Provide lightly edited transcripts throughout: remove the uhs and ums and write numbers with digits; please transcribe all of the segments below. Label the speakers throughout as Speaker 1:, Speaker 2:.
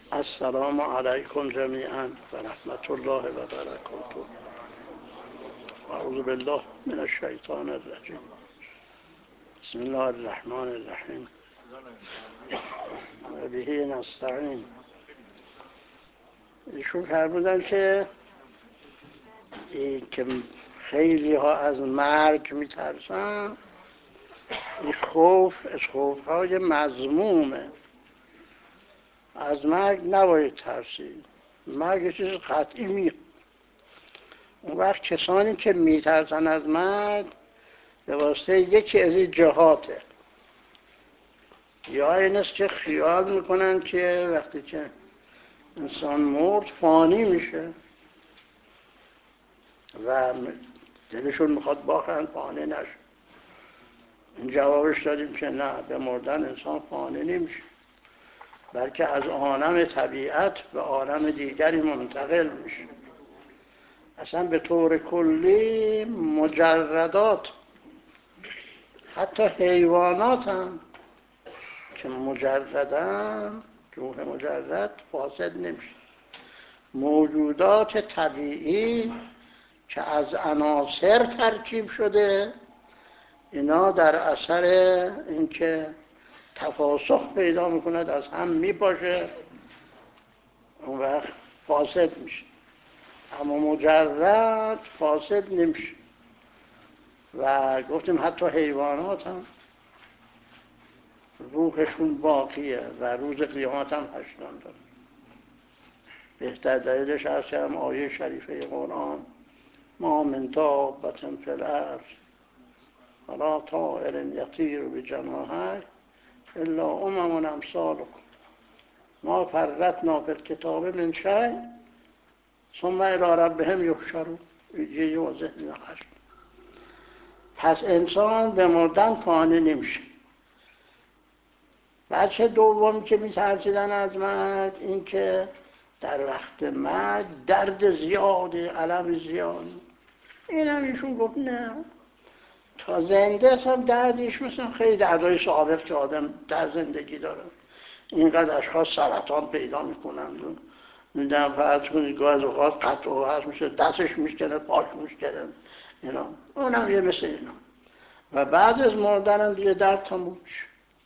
Speaker 1: السلام علیکم جمیعا و رحمت الله و برکاته. اعوذ بالله من الشیطان الرجیم. بسم الله الرحمن الرحیم و به نستعین. ایشون فرمودن که خیلی ها از مرگ میترسن. این خوف از خوفهای مذمومه. از مرگ نباید ترسید. مرگ یه چیز قطعی میاد. اون وقت کسانی که میترسن از مرگ به واسطه یکی از این جهاته، یا این است که خیال میکنن که وقتی که انسان مرد فانی میشه و دلشون میخواد باخرن فانی نشه. این جوابش دادیم که نه، به مردن انسان فانی نمیشه، بلکه از عالم طبیعت به عالم دیگری منتقل میشه. اصلا به طور کلی مجردات، حتی حیوانات هم که مجردن، روح مجرد فاسد نمیشه. موجودات طبیعی که از عناصر ترکیب شده، اینا در اثر اینکه تفاسخ پیدا میکند از هم میپاشه، اون وقت فاسد میشه. اما مجرد فاسد نمیشه. و گفتیم حتی حیوانات هم روحشون باقیه و روز قیامت هم هشتان داره. بهتر دلیلش هست که هم آیه شریفه قرآن: ما من دابة فی الارض ولا طائر یطیر بجناحیه الا امثالکم ما فرطنا فی الکتاب من شیء ثم الی ربهم یحشرون. یه واضح نقش. پس انسان به مردن فانی نمیشه. بچه دوم که میترسیدن از مرگ، این که در وقت مرگ درد زیاده، الم زیاده. این هم ایشون گفت نه، تا زنده اصلا دردش مثل خیلی دردهای سابق که آدم در زندگی داره. اینقدر اشخاص سرطان پیدا میکنند و میدونم فرض کنید گاه از اوقات قطع و وصل میشه، دستش میشکنه، پاش میشکنه، اینا. اونم یه مثل اینا. و بعد از مردن هم دیگه درد تموم میشه.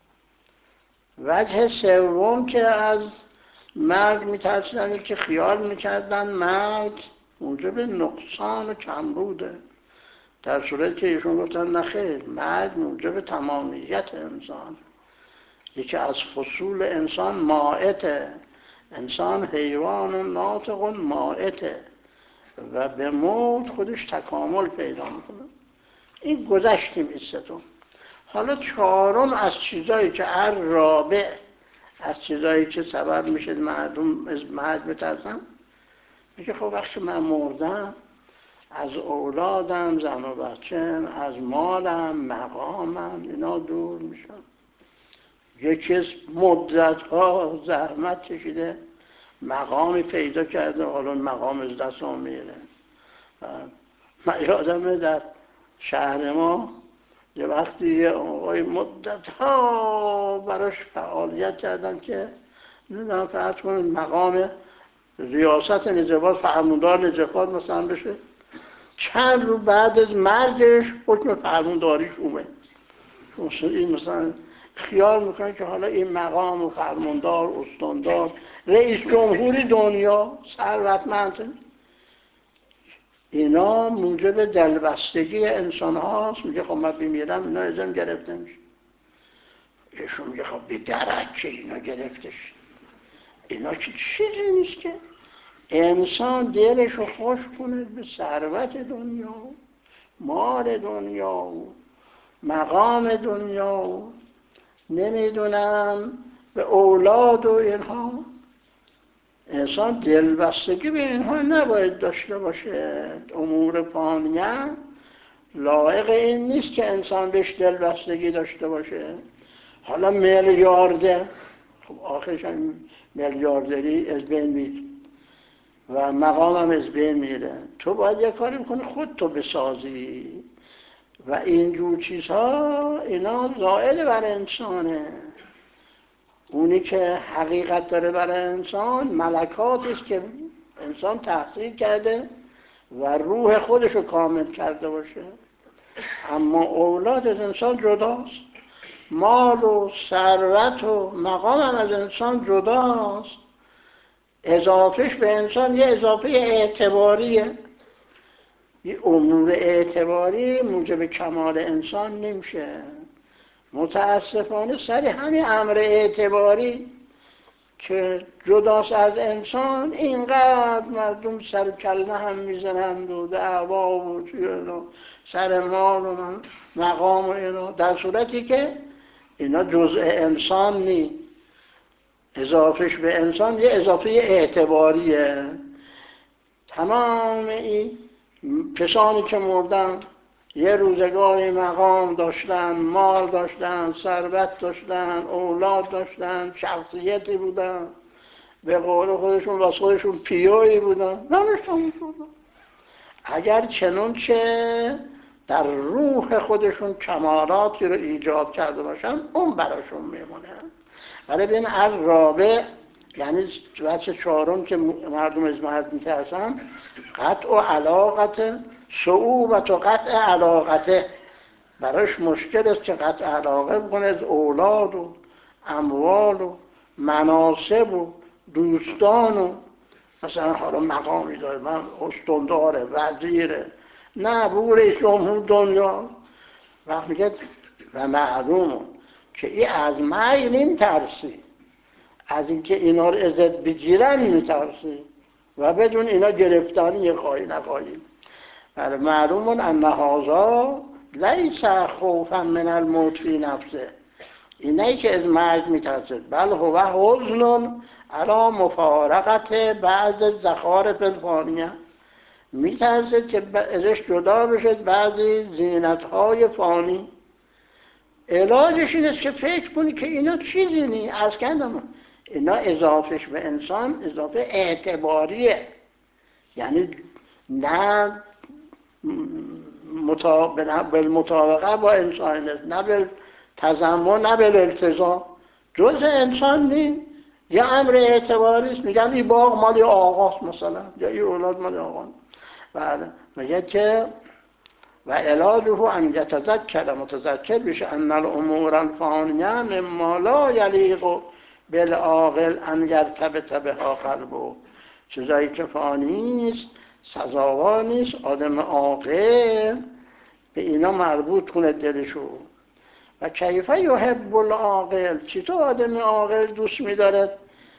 Speaker 1: وجه سوم که از مرگ میترسیدن، که خیال میکردن مرگ موجب نقصان و کمبوده، در صورتی که ایشون گفتن نخیر، مرگ موجب تمامیت انسان. یکی از فصول انسان مائته. انسان حیوان و ناطق و مائته و به موت خودش تکامل پیدا میکنه. این گذشتیم این ستون. حالا چهارم از چیزایی که هر رابع از چیزایی که سبب میشه مردم از مرگ بترسن، میگه خب وقتی من مردم از اولادم، زن و بچه‌م، از مالم، مقامم، اینا دور میشن. یکی از مدت‌ها زحمت کشیده، مقامی پیدا کرده، حالا مقام از دست هم میره. من یادمه در شهر ما یه وقتی یه آقای مدت‌ها براش فعالیت کردن که نمیدونم فرض کنید مقام ریاست نجفات، فرماندار نجفات مثلا بشه. چند روز بعد از مرگش حکم فرمانداریش اومد. این مثلا خیال میکنه که حالا این مقام و فرماندار، استاندار، رئیس جمهوری دنیا، ثروتمند، اینا موجب دلبستگی انسان هاست. میگه خب من بمیرم اینا ازم گرفته میشه. ایشون میگه خب به درک که اینا گرفته شد. اینا که چیزی نیست که انسان دلشو خوش کنه به ثروت دنیا، مال دنیا، مقام دنیا، نمیدونم به اولاد و اینها. انسان دلبستگی به اینها نباید داشته باشه. امور فانیه لایق این نیست که انسان بهش دلبستگی داشته باشه. حالا میلیاردر، خب آخرش هم میلیاردری از بین میره و مقام هم از بین میره. تو باید یه کاری بکنی خودتو بسازی و اینجور چیزها اینا زائل بر انسانه. اونی که حقیقت داره برای انسان ملکاتی است که انسان تحصیل کرده و روح خودش رو کامل کرده باشه. اما اولاد از انسان جداست، مال و ثروت و مقام هم از انسان جداست. اضافهش به انسان یه اضافه اعتباریه. یه امور اعتباری موجب کمال انسان نمیشه. متاسفانه سر همین امر اعتباری که جداست از انسان اینقدر مردم سر کله هم میزنند و دعوا و سر مال و مقام و اینا، در صورتی که اینا جزء انسان نیست. اضافهش به انسان یه اضافه اعتباریه. تمام این کسانی که مردن یه روزگاری مقام داشتن، مال داشتن، ثروت داشتن، اولاد داشتن، شخصیتی بودن، به قول خودشون واسه خودشون پیوی بودن، نمیشتن بودن. اگر چنانچه در روح خودشون کمالاتی رو ایجاد کرده باشن اون براشون میمونه. ولی بین الرابع یعنی وجه چهارم که مردم از مرد میترسن، قطع و علاقت صعوبت و قطع علاقته، براش مشکل است که قطع علاقه بکنه از اولاد و اموال و مناصب و دوستان و مثلا حالا مقامی داره، من استانداره، وزیره، نه بگو رئیس جمهور دنیا. وقت میگه و معلومه که این از مرگ نمیترسی، از اینکه اینا رو ازت بگیرن میترسی و بدون اینا گرفتانی خواهی نخواهی. بله معلومون ان هذا لیس خوفا من الموت فی نفسه، اینایی که از مرگ میترسد، بل هو حزن علی مفارقت بعض الزخارف الفانیه، میترسد که ازش جدا بشد بعضی زینت‌های فانی. علاجش این است که فکر کنی که اینا چیزی نیست، از کندم اینا اضافهش به انسان اضافه اعتباریه، یعنی نه بالمطابقه با انسان است، نه بالتضمن، نه بالالتزام، جز انسان نیست، یه امر اعتباری است. میگن این باغ مال آقاست مثلا، یا این اولاد مال آقاست. بله میگه که و علاجه ان یتذکر متذکر بشه ان الامور الفانیه مما لا یلیق بالعاقل ان یرتبط بها قلبه، چیزایی که فانی است سزاوار نیست آدم عاقل به اینا مربوط کنه دلشو. و کیف یحب العاقل، چطور آدم عاقل دوست می‌دارد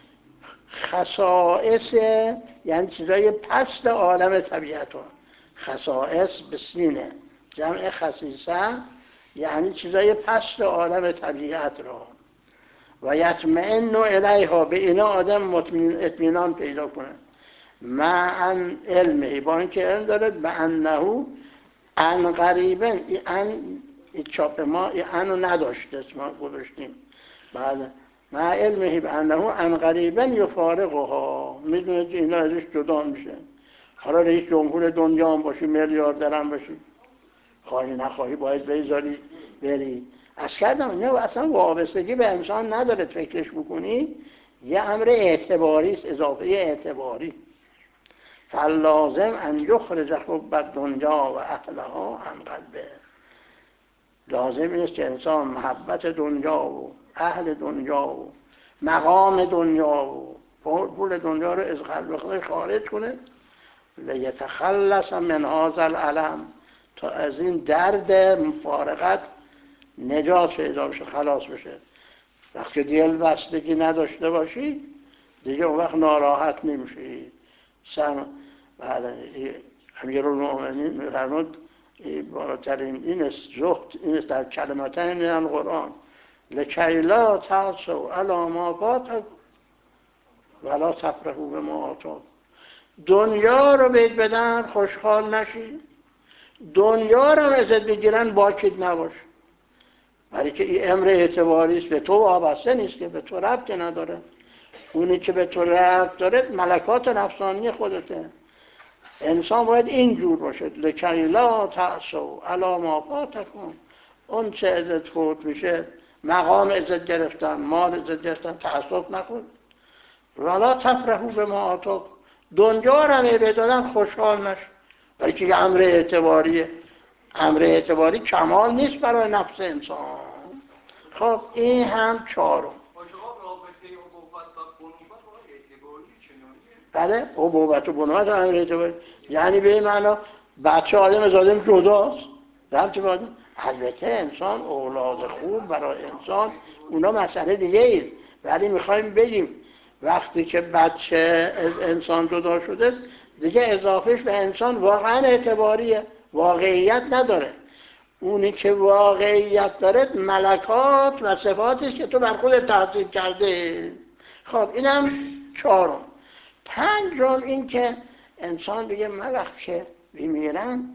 Speaker 1: خصائص، یعنی چیزای پست عالم طبیعت ها، خصائص به سینه جمع خصیصه، یعنی چیزای پست عالم طبیعت را، و یطمئن الیها، به اینا آدم اطمینان پیدا کنه، مع علمه، با اینکه علم دارد به انه ان قریبا، این چاپ ما این انو نداشته ما گذاشتیم، بله مع علمه به انه ان قریبا یفارقها، میدونه که اینا ازش جدا میشه. حالا رئیس جمهور دنیا هم باشی، میلیاردر هم باشی، خواهی نخواهی باید بذاری بری. از کردم اینا اصلا وابستگی به انسان نداره، فکرش بکنی یه امر اعتباری است، اضافه اعتباری. فلازم ان یخرج حب الدنیا و اهلها عن قلبه، لازم است که انسان محبت دنیا و اهل دنیا و مقام دنیا و پول دنیا رو از قلب خودش خارج کنه، لیتخلص من هذا الالم، تا از این درد مفارقت نجات پیدا بشه، خلاص بشه. وقتی دل بستگی نداشته باشی دیگه اون وقت ناراحت نمیشی. بله امیرالمومنین می‌فرمود بالاترین این است زهد، این است در کلمتین من القرآن، لکی لا تعصوا علی ما فاتکم ولا تفرحوا بما آتاکم. دنیا رو بهت بدن خوشحال نشی، دنیا رو ازت بگیرن باکید نباش، برای که این امر اعتباری است، به تو وابسته نیست، که به تو ربطی نداره. اونی که به تو ربط داره ملکات نفسانی خودته. انسان باید اینجور باشد، لکی لا تعصوا علی ما فاتکم، اون چه ازت فوت میشه مقام ازت گرفتن، مال ازت گرفتن، تعصب نکن. ولا تفرحوا به ما آتاکم، دنیا رو هم دادن خوشحال نشو، بلکه یه امر اعتباریه. امر اعتباری کمال نیست برای نفس انسان. خب این هم چهارم. بله، ابوت و بنوت امر اعتباری، یعنی به این معنا بچه آدم از آدم جداست، ربطی به آدم. البته انسان اولاد خوب برای انسان اونا مسئله دیگه ایست، ولی میخوایم بگیم وقتی که بچه از انسان جدا شده دیگه اضافهش به انسان واقعا اعتباریه، واقعیت نداره. اونی که واقعیت داره ملکات و صفاتش که تو بر خودت تحصیل کرده. خب اینم چهارم. پنجم این که انسان دیگه من وقت که بمیرن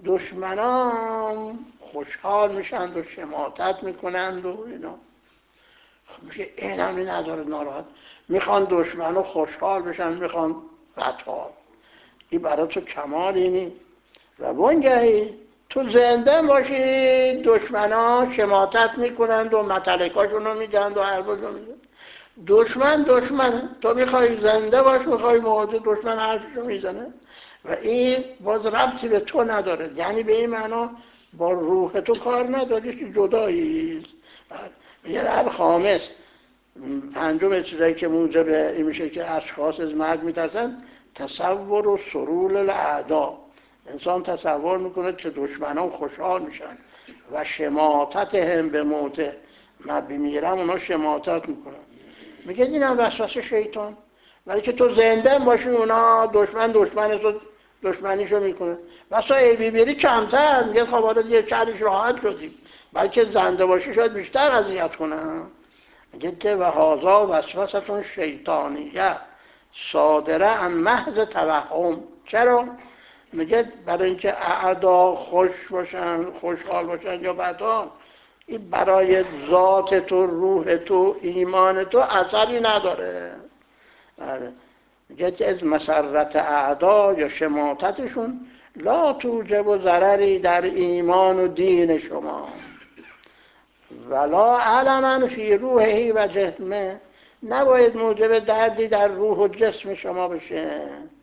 Speaker 1: دشمنان خوشحال میشند و شماتت میکنند و اینا. خب میگه این هم نداره ناراحت، میخوان دشمنان خوشحال بشن، میخوان بدحال. این برای تو کمالی نی. و وانگهی تو زنده باشی دشمنان شماتت میکنند و متلکاشون رو میگند و حرفاشون رو میگند. دشمنه، تو میخوای زنده باش، میخوای موضوع دشمن حرفشو میزنه و این باز ربطی به تو نداره، یعنی به این معنا با روح تو کار نداره که جداییست. میگه در خامس پنجم چیزایی که موجب این میشه که اشخاص از مرگ میترسن، تصور و سرور الاعداء. انسان تصور میکنه که دشمنان خوشحال میشن و شماتت هم به موته، من بمیرم اونا شماتت میکنن. میگه اینم وسوسه شیطان، ولی که تو زنده باشی اونا دشمنیشو میکنه. واسه ای بیبیری کمتر میگه خب حالا یه چهرش راحت شدی، بلکه زنده باشی شاید بیشتر اذیت کنن. میگه که و هازا وسوستون شیطانیه صادره عن محض توهم. چرا؟ میگه برای اینکه اعدا خوش باشن، خوشحال باشن یا بدان، این برای ذات تو، روح تو، ایمان تو اثری نداره. میگه که از مسرت اعدا یا شماتتشون لا توجب و ضرری در ایمان و دین شما، ولا علما فی روحی و جسمه، نباید موجب دردی در روح و جسم شما بشه.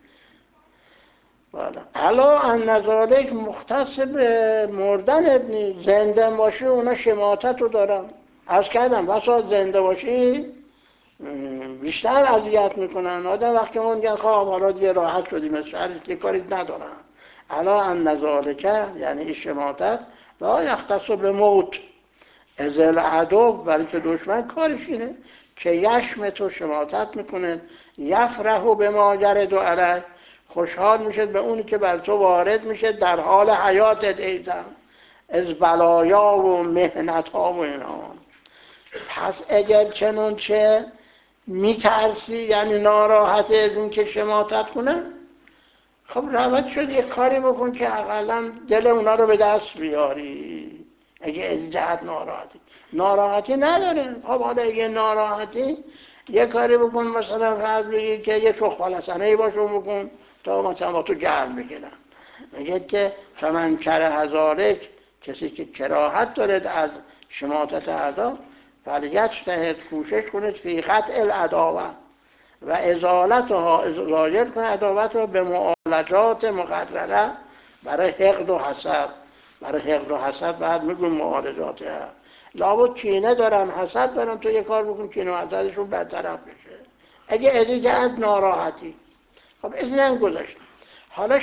Speaker 1: علا ان ذالک مختص به مردن ابنی، زنده باشی اونا شماتت رو دارن. عرض کردم بسا زنده باشی بیشتر اذیت میکنن آدم. وقتی اون میگن خواه حالا دیگه راحت شدیم از شهرش دیگه کاری ندارن. علا ان ذالک یعنی این شماتت لا یختص به موت از العدو، برای که دشمن کارش اینه که یشم تو شماتت میکنه، یفرحو به ما یرد و علیه، خوشحال میشه به اونی که بر تو وارد میشه در حال حیاتت ایدم از بلایا و محنت ها و اینا. پس اگر چنانچه میترسی یعنی ناراحت از این که شماتت کنه، خب روت شد یه کاری بکن که اقلا دل اونا رو به دست بیاری. اگه از جهت ناراحتی نداره، خب حالا اگه ناراحتی یه کاری بکن، مثلا فرض بگیر که یه چخ پالسنهی باشون بکن تا مثلا با تو گرم بگیرن. میگه که فمن کره هزارک، کسی که کراهت دارد از شماتت اعدا، فلیجتهد کوشش کنید فی قطع العداوه و ازالتها، زایل کنه عداوت رو به معالجات مقرره برای حقد و حسد. برای حقد و حسد بعد میگون معالجات هست. لابد کینه دارن، حسد دارن، تو یه کار بکن کینه و حسدشون برطرف بشه اگه ادیجت ناراحتی. خب اینم گذاشت. حالا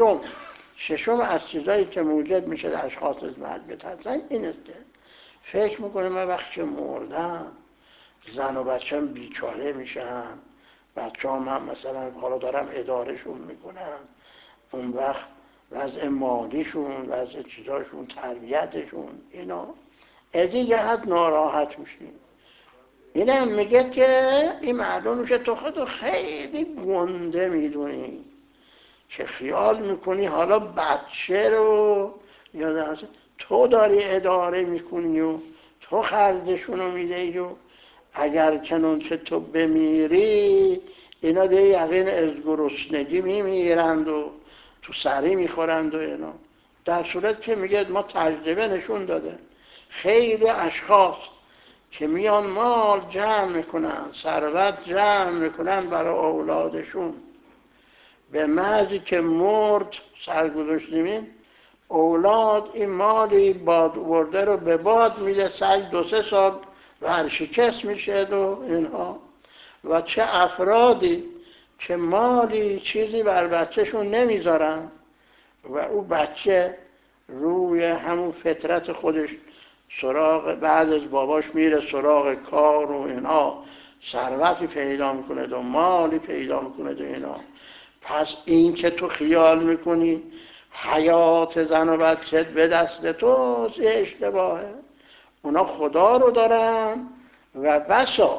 Speaker 1: ششم از چیزایی که موجب میشه در اشخاص از مرگ بترسن این است که فکر میکنه من وقتی مردم زن و بچه‌م بیچاره میشن، بچه هم مثلا حالا دارم ادارهشون میکنم، اون وقت وضع مالیشون، وضع چیزاشون، تربیتشون، اینا از این جهت ناراحت میشیم. این هم میگه که این معلوم میشه تو خودو خیلی گنده میدونی که خیال میکنی حالا بچه رو یا تو داری اداره میکنی و تو خرجشونو میدهی و اگر چنانچه تو بمیری اینا دیگه یقین از گرسنگی میمیرند و تو سری میخورند و اینا. در صورت که میگه ما تجربه نشون داده خیلی اشخاص که میان مال جمع میکنن، ثروت جمع میکنن برای اولادشون، به محضی که مرد سرگذاشتیم اولاد این مالی باد برده رو به باد میده، سر 2-3 سال ورشکست میشه و اینها. و چه افرادی که مالی چیزی بر بچهشون نمیذارن و او بچه روی همون فطرت خودش سراغ بعد از باباش میره سراغ کار و اینا، ثروتی پیدا میکنه و مالی پیدا میکنه و اینا. پس این که تو خیال میکنی حیات زن و بچه به دست تو اشتباهه. اونا خدا رو دارن و بسا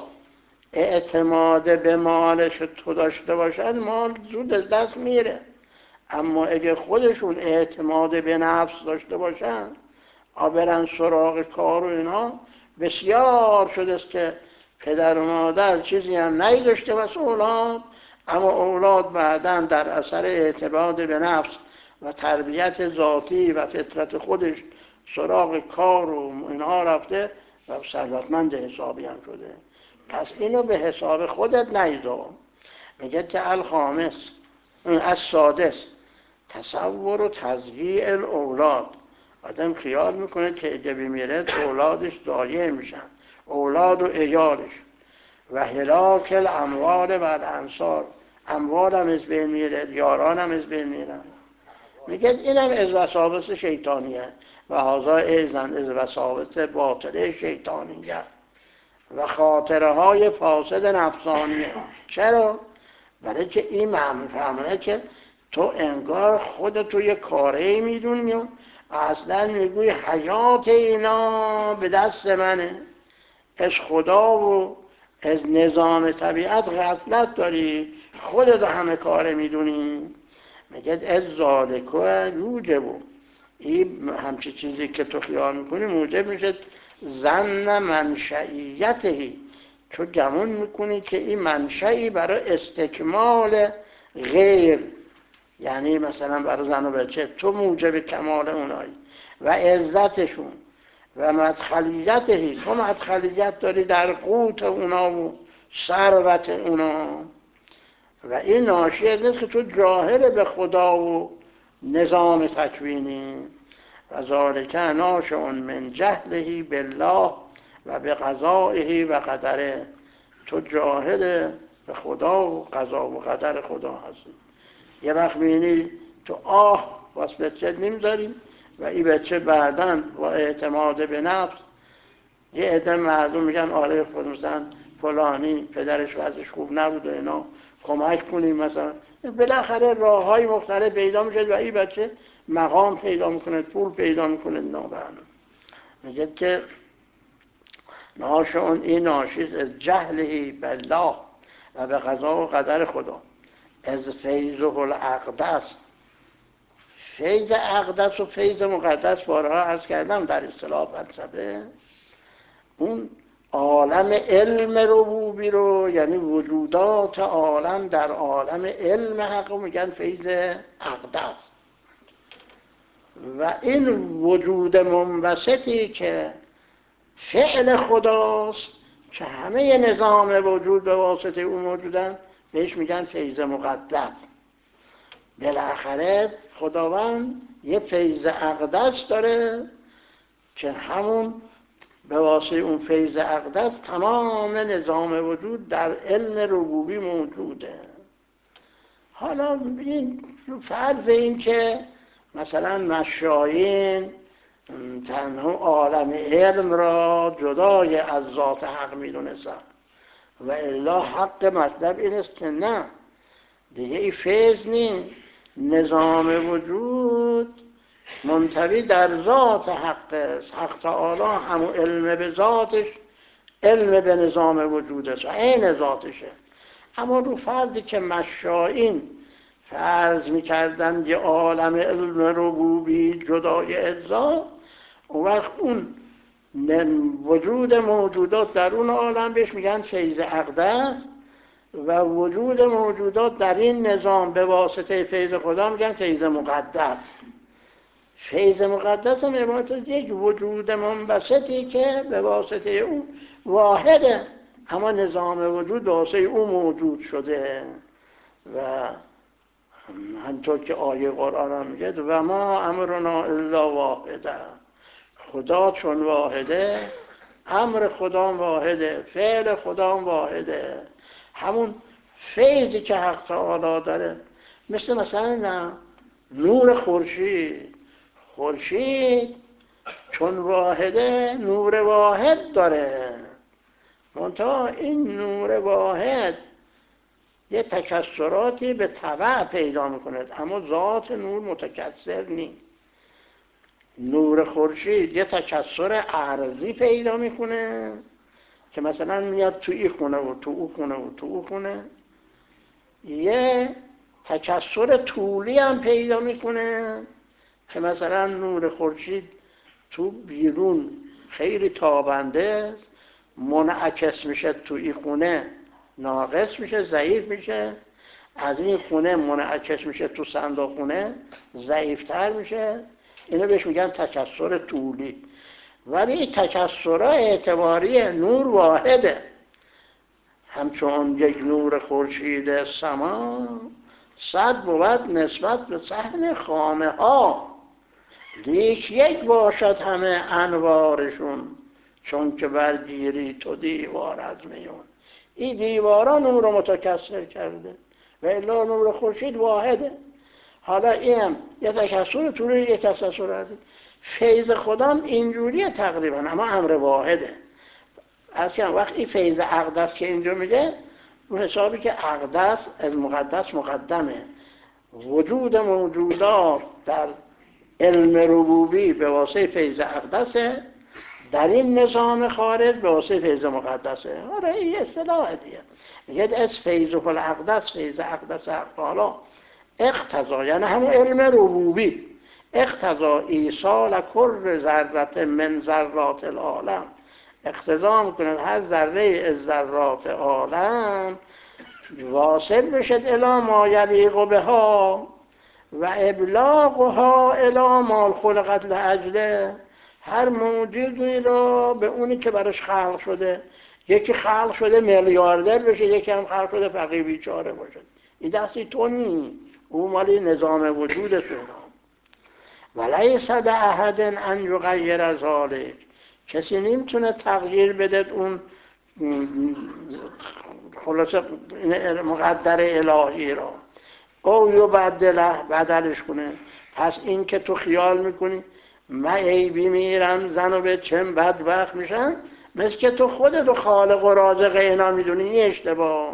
Speaker 1: اعتماد به مالش تو داشته باشن مال زود از دست میره، اما اگه خودشون اعتماد به نفس داشته باشن برن سراغ کار و اینا، بسیار شده است که پدر و مادر چیزی هم نداشته واسه اولاد، اما اولاد بعداً در اثر اعتماد به نفس و تربیت ذاتی و فطرت خودش سراغ کار و اینا رفته و ثروتمند حسابی هم شده. پس اینو به حساب خودت نیذار. میگه که الخامس السادس تصور و تضییع الاولاد. آدم خیال میکنه که اگه بمیره اولادش ضایع میشن، اولاد و عیالش، و هلاک الاموال و الانصار، اموال هم از بین میره، یاران هم از بین میرن. میگه اینم از وساوس شیطانیه و هذا ایضاً از وساوس باطله شیطانیه و خاطره های فاسد نفسانیه. چرا؟ برای که این فهمونه که تو انگار خودتو یه کاری میدونی و اصلا میگوی حیات اینا به دست منه، از خدا و از نظام طبیعت غفلت داری، خودت همه کاره میدونی. میگه از ذالکه یوجبو، این همچی چیزی که تو خیال میکنی موجب میشه ظن منشئیتهی، تو گمون میکنی که این منشئی برای استکمال غیر، یعنی مثلا برای زن و بچه تو موجب کمال اونایی و عزتشون و مدخلیتهی، تو مدخلیت داری در قوت اونا و ثروت اونا. و این ناشی از نیست که تو جاهل به خدا و نظام تکوینی. و ذالک ناشئ من جهله بالله و به قضائه و قدره، تو جاهل به خدا و قضا و قدر خدا هستی. یه وقت می‌بینی تو واسه بچه نمیذاریم و این بچه بعداً با اعتماد به نفس یه عده مردم میگن آره خود مثلا فلانی پدرش وضعش خوب نبود و اینا کمک کنیم مثلا، بالاخره راه‌های مختلف پیدا میشه و این بچه مقام پیدا میکنه، پول پیدا میکنه. نابرنامه میگه که ناشئون این ناشی از جهلی بالله و به قضا و قدر خدا، از فیضه الاقدس. فیض اقدس و فیض مقدس بارها عرض کردم در اصطلاح فلسفه، اون عالم علم ربوبی رو، یعنی وجودات عالم در عالم علم حق رو میگن فیض اقدس. و این وجود منبسطی که فعل خداست که همه نظام وجود به واسطه اون موجودن بهش میگن فیض مقدس. بالاخره خداوند یه فیض اقدس داره که همون به واسطه اون فیض اقدس تمام نظام وجود در علم ربوبی موجوده. حالا این فرض این که مثلا مشایین تنها عالم علم را جدای از ذات حق میدونستن و الا حق مطلب این است که نه دیگه این فیض نیست، نظام وجود منطوی در ذات حق است. حق تعالی همون علم به ذاتش علم به نظام وجود است و عین ذاتشه. اما رو فردی که مشایین فرض میکردن یه عالم علم ربوبی جدای اجزا، اون وقت اون وجود موجودات در اون عالم بهش میگن فیض اقدس و وجود موجودات در این نظام به واسطه فیض خدا میگن فیض مقدس. فیض مقدس هم عبارت از یک وجود منبسطی که به واسطه اون واحده، اما نظام وجود به واسطه اون موجود شده. و همطور که آیه قرآن هم میگه و ما امرنا الا واحده، خدا چون واحده، امر خدا واحده، فعل خدا واحده. همون فیضی که حق تعالی داره، مثلا نور خورشید. خورشید چون واحده نور واحد داره، منتها این نور واحد یه تکثراتی به تبع پیدا میکنه، اما ذات نور متکثر نیست. نور خورشید یه تکثر عرضی پیدا میکنه که مثلا میاد تو این خونه و تو اون خونه و تو اون خونه. یه تکثر طولی هم پیدا میکنه که مثلا نور خورشید تو بیرون خیلی تابنده، منعکس میشه تو این خونه ناقص میشه، ضعیف میشه، از این خونه منعکس میشه تو صندوق خونه ضعیفتر میشه. اینو بهش میگن تکثر طولی. ولی تکثرها اعتباری نور واحده، همچون یک نور خورشید سما 100 بود نسبت به صحن خانه ها، لیک یک باشد همه انوارشون، چون که برگیری تو دیوار از میون. این دیوارا نور رو متکثر کرده و الا نور خورشید واحده. حالا این یه تکثر طولی، یه تکثر عرضی. فیض خدا اینجوریه تقریبا، اما امر واحده. از که وقتی فیض اقدس که اینجا میگه، رو حسابی که اقدس از مقدس مقدمه. وجود موجودات در علم ربوبی به واسطه فیض اقدسه، در این نظام خارج به واسطه فیض مقدسه. آره این اصطلاح دیگه. میگه از فیض الاقدس، فیض اقدس حالا اقتضا، یعنی همون علم ربوبی، اقتضا ایصال کل ذره من ذرات العالم، اقتضا میکند هر ذره از ذرات عالم واصل بشد الی ما یلیق بها و ابلاغها الی ما خلقت لاجله. هر موجودی را به اونی که براش خلق شده، یکی خلق شده میلیاردر بشه، یکی هم خلق شده فقیر بیچاره باشه، این دستی تو نی، او مالی نظام وجود شما. ولیس لاحد ان یغیر ذلک، کسی نمیتونه تغییر بده اون خلاصه مقدر الهی را، او یبدله، بدلش کنه. پس این که تو خیال میکنی من عیبی میرم زن و بچم بدبخت میشن، مثل که تو خودت خالق و رازق اینا میدونی، این اشتباه.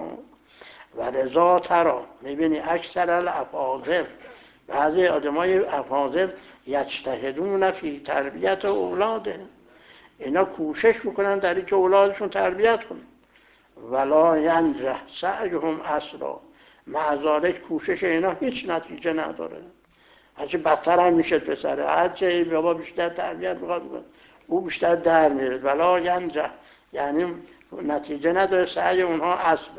Speaker 1: و رضا ترا، میبینی اکثر الافاضل، بعضی آدمای افاضل یجتهدون فی تربیت اولاده، اینا کوشش میکنن در اینکه اولادشون تربیت کنن. ولا ینجح سعیهم اصلا، مع ذلک کوشش اینا هیچ نتیجه نداره. هرچی بدتر هم میشه پسره، هرچی بابا بیشتر تربیت میخواد او بیشتر در میره. ولا ینجح یعنی نتیجه نداره سعی اونها اصلا.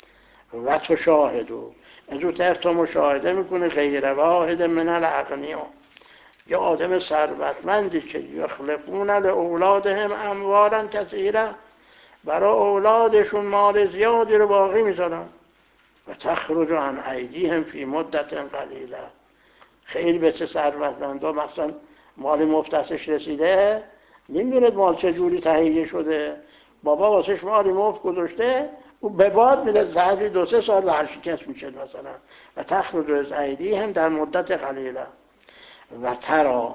Speaker 1: و تو شاهدو، زودتر تو مشاهده میکنه غیر واحد من الاغنیا، یا آدم ثروتمندی که یخلقون لاولادهم اموالا کثیره، برای اولادشون مال زیادی رو باقی میذارن. و تخرج عن ایدیهم فی مدت قلیله، خیلی به چه ثروتمندا مثلا مال مفتش رسیده، نمیدونه مال چجوری تهیه شده، بابا واسش مالی مفت گذاشته، او به باد میده، ظرفی 2-3 سال ورشکست میشه مثلا. و تخرج از ایدیهم در مدت قلیله. و ترا،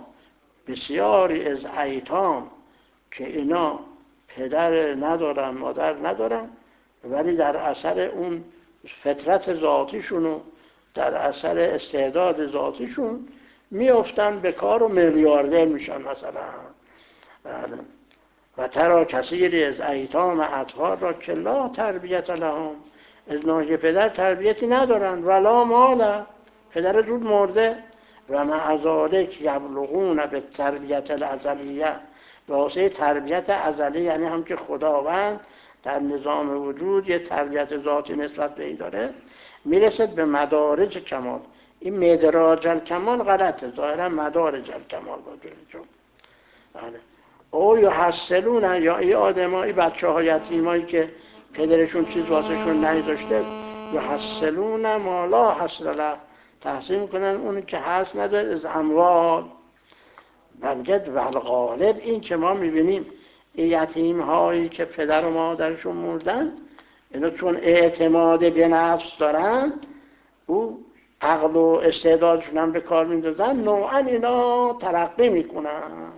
Speaker 1: بسیاری از ایتام که اینا پدر ندارن مادر ندارن، ولی در اثر اون فطرت ذاتیشون و در اثر استعداد ذاتیشون میافتن به کار و میلیاردر میشن مثلا. بله. و ترا کثیری از ایتام اطفال را که لا تربیت لهم، از ناحیه پدر تربیتی ندارن، ولا مال، پدر زود مرده. و مع ذلک یبلغون به تربیت الازلیه، به واسه تربیت ازلی، یعنی هم که خداوند در نظام وجود یه تربیت ذاتی نسبت به این داره، میرسد به مدارج کمال. این مدراج الکمال غلطه، ظاهرا مدارج الکمال باشه. چون بله او یحصلون، یا این آدمایی بچه های یتیمایی که پدرشون چیز واسهشون نذاشته، یحصلون ما لا حصل له، تحصیل میکنن اونی که حصل نداره از اموال. و میگه والغالب، این که ما میبینیم این یتیم هایی که پدر و مادرشون مردن، اینا چون اعتماد به نفس دارن، او عقل و استعدادشون هم به کار میندازن، نوعا اینا ترقی میکنن.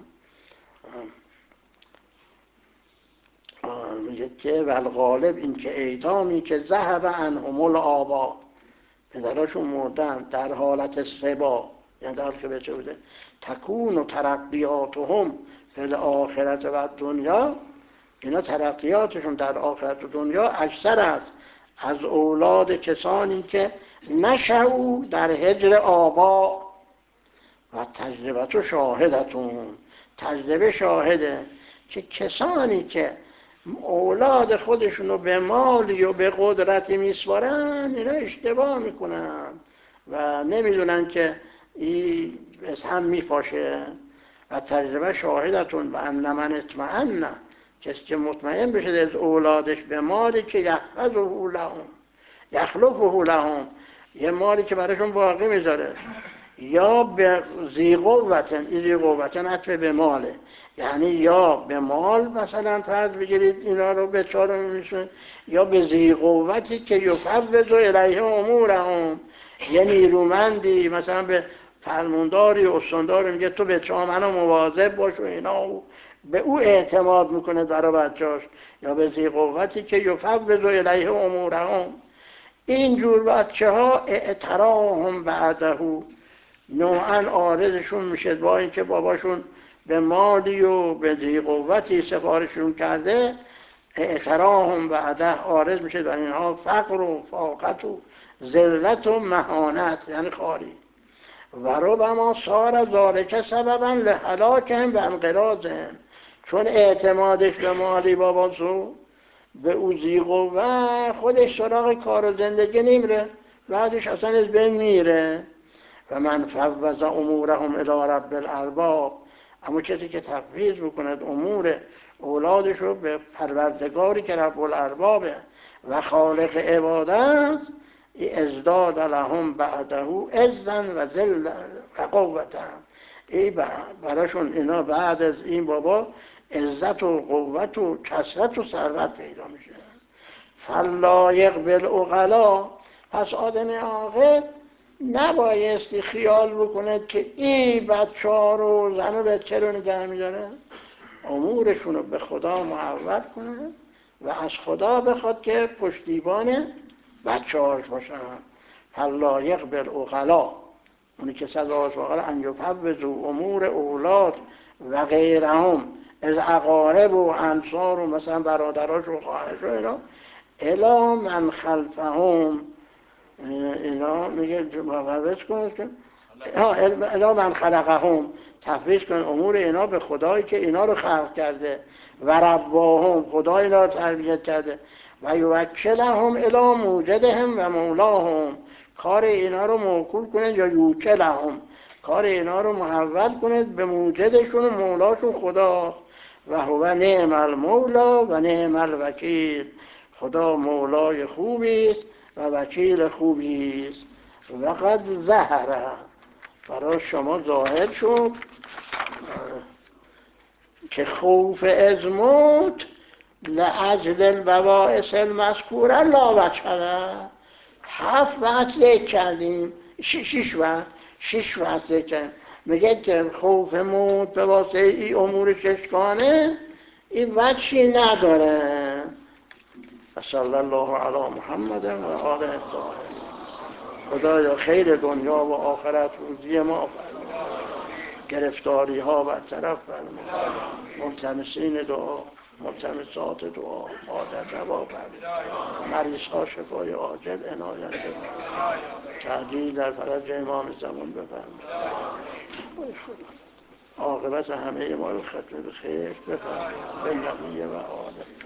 Speaker 1: میگه که والغالب، این که ایتامی که ذهب عنهم الآبا، پدراشون مردن در حالت سبا، یعنی در حالت که بچه بوده، تکون و ترقیاتهم فی الآخرت و دنیا، اینا ترقیاتشون در آخرت و دنیا اکثر است از اولاد کسانی که نشأوا در هجر آبا. و تجربه شاهدتون، تجربه شاهده که کسانی که اولاد خودشونو به مالی و به قدرتی میسپارن، اینا اشتباه میکنن و نمیدونن که این از هم میپاشه. و تجربه شاهدتون و ان من اطمئن، کسی که مطمئن بشه از اولادش به مالی که یحفظه لهم، یخلفه لهم، یه مالی که براشون باقی میذاره، یا به ذی قوتن، این ذی قوتن عطف به ماله، یعنی یا به مال مثلا فرض بگیرید اینا رو به چارم میشون، یا به ذی قوتی که یفوض الیه امورهم، یه نیرومندی مثلا به فرمانداری استانداری میگه تو به چا منو مواظب باش و اینا، به او اعتماد میکنه برای بچهاش. یا به ذی قوتی که یفوض الیه امورهم، اینجور بچه ها اعتراهم بعده، نوعا عارضشون میشه با اینکه باباشون به مالی و به ذی قوتی سفارششون کرده، اعتراهم بعده عارض میشه در اینها فقر و فاقت و ذلت و مهانت، یعنی خاری. و ربما صار ذالک سببا لهلاکهم و انقراضهم، چون اعتمادش به مالی باباسو به او ذی قوه، خودش سراغ کار و زندگی نمیره، بعدش اصلا از بین میره. و من فوض امورهم الی رب الارباب، اما کسی که تفویض بکند امور اولادش رو به پروردگاری که رب الاربابه و خالق عبادت، ازداد لهم بعده عزا و ذلا و قوتا، این براشون اینا بعد از این بابا عزت و قوت و کثرت و ثروت پیدا میشه. فلایق بالعقلا، پس آدم عاقل نبایستی خیال بکنه که این بچه ها رو، زن و بچه رو نگه میداره، امورشون رو به خدا محول کنه و از خدا بخواد که پشتیبان بچه هاش باشن. فلایق بالعقلا، اونی که سزاش واقعا ان یفوضوا امور اولاد و غیرهم از اقارب و انصار و مثلا برادراش و خواهرش و اینا، الی من خلفهم، اینا میگه مفوض کن که الی من خلقهم، تفویض کن امور اینا به خدایی که اینا رو خلق کرده، و رباهم، خدای اینا رو تربیت کرده، و یوکلهم الی موجدهم و مولاهم، کار اینا رو موکول کنه، یا یوکلهم، کار اینا رو محول کنه به موجدشون و مولاشون خدا. و هو نعم المولا و نعم الوکیل، خدا مولای خوبی است و وکیل خوبی است. وقد ظهر، برای شما ظاهر شد که خوف از موت لاجل البواعث المذکوره لا وجه، 7 وقت ذکر کردیم، 6 وقت ذکر کردیم. میگه که خوف موت به واسطه این امور 6گانه این وجهی نداره. صلی الله علی محمد و آله الطاهرین. خدایا خیر دنیا و آخرت روزی ما فرما، گرفتاری ها برطرف فرما، ملتمسین دعا، ملتمسات دعا حاجت روا فرما، مریض ها شفای عاجل عنایت فرما، تعجیل در فرج امام زمان بفرما، عاقبت همه ما رو ختم به خیر بفرما، به نبی و آله.